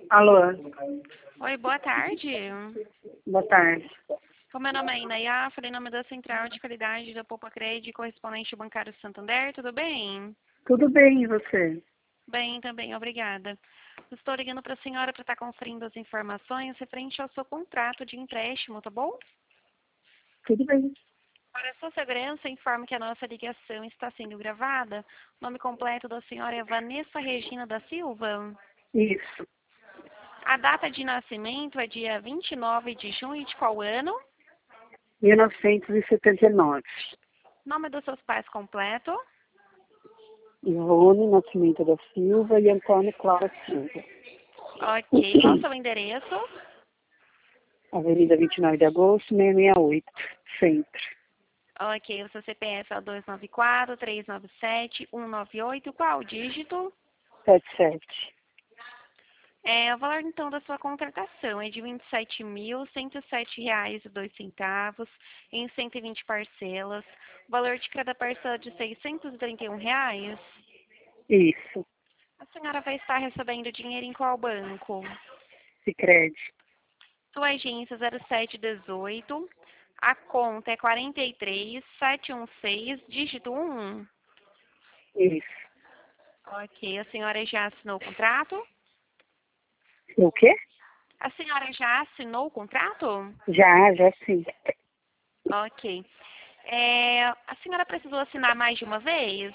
Alô, Oi, boa tarde. boa tarde. O meu nome é Inaya, falei em nome da Central de Qualidade da Poupa Crédito, correspondente bancário Santander, tudo bem? Tudo bem, e você? Bem, também, obrigada. Estou ligando para a senhora para estar conferindo as informações referente ao seu contrato de empréstimo, tá bom? Tudo bem. Para a sua segurança, informo que a nossa ligação está sendo gravada. O nome completo da senhora é Vanessa Regina da Silva. Isso, A data de nascimento é dia 29 de junho de qual ano? 1979. Nome dos seus pais completo? Ivone Nascimento da Silva e Antônio Clara Silva. Ok. Qual o seu endereço? Avenida 29 de Agosto, 668, Centro. Ok. O seu CPF é o 294-397-198. Qual o dígito? 77. O valor, então, da sua contratação é de R$ 27.107,02 em 120 parcelas. O valor de cada parcela é de R$ 631. Isso, A senhora vai estar recebendo dinheiro em qual banco? Sicredi. Sua agência 0718. A conta é 43716, dígito 1. Isso. Ok. A senhora já assinou o contrato? O quê? A senhora já assinou o contrato? Já sim. Ok. A senhora precisou assinar mais de uma vez?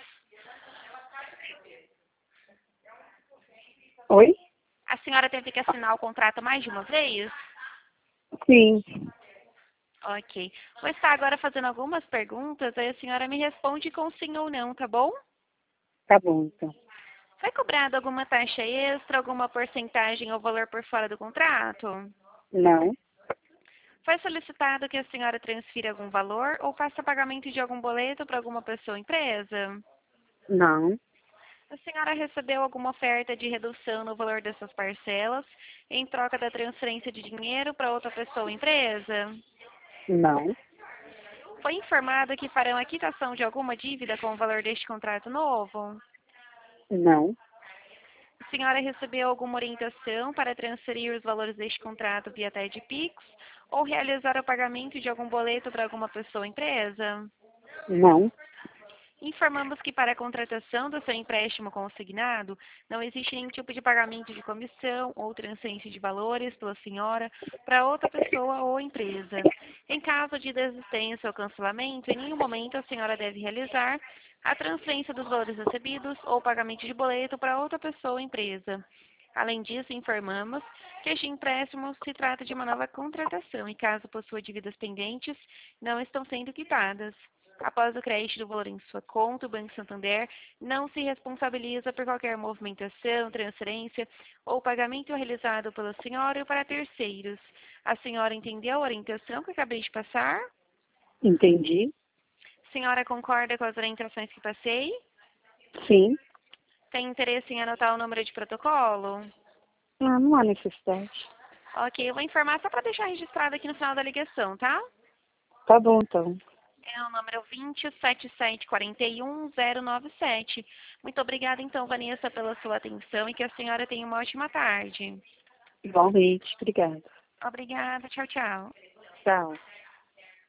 Oi? A senhora teve que assinar o contrato mais de uma vez? Sim. Ok. Vou estar agora fazendo algumas perguntas, aí a senhora me responde com sim ou não, tá bom? Tá bom, então. Foi cobrado alguma taxa extra, alguma porcentagem ou valor por fora do contrato? Não, Foi solicitado que a senhora transfira algum valor ou faça pagamento de algum boleto para alguma pessoa ou empresa? não, A senhora recebeu alguma oferta de redução no valor dessas parcelas em troca da transferência de dinheiro para outra pessoa ou empresa? não, Foi informada que farão a quitação de alguma dívida com o valor deste contrato novo? não, A senhora recebeu alguma orientação para transferir os valores deste contrato via TED Pix ou realizar o pagamento de algum boleto para alguma pessoa ou empresa? não, Informamos que para a contratação do seu empréstimo consignado, não existe nenhum tipo de pagamento de comissão ou transferência de valores pela senhora para outra pessoa ou empresa. Em caso de desistência ou cancelamento, em nenhum momento a senhora deve realizar a transferência dos valores recebidos ou pagamento de boleto para outra pessoa ou empresa. Além disso, informamos que este empréstimo se trata de uma nova contratação e, caso possua dívidas pendentes, não estão sendo quitadas. Após o crédito do valor em sua conta, o Banco Santander não se responsabiliza por qualquer movimentação, transferência ou pagamento realizado pela senhora ou para terceiros. A senhora entendeu a orientação que acabei de passar? entendi. A senhora concorda com as orientações que passei? Sim. Tem interesse em anotar o número de protocolo? Ah, não há necessidade. Ok, eu vou informar só para deixar registrado aqui no final da ligação, tá? Tá bom, então. É o número 277411097. Muito obrigada, então, Vanessa, pela sua atenção e que a senhora tenha uma ótima tarde. Igualmente, obrigada. Obrigada, tchau, tchau. Tchau.